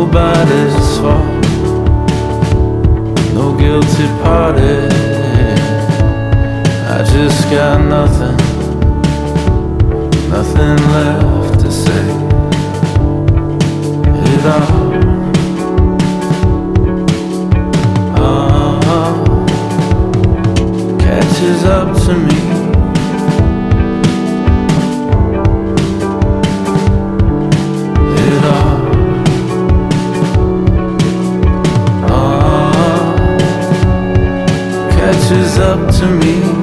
nobody's fault, no guilty party. I just got nothing left to say. It all catches up to me. It all catches up to me.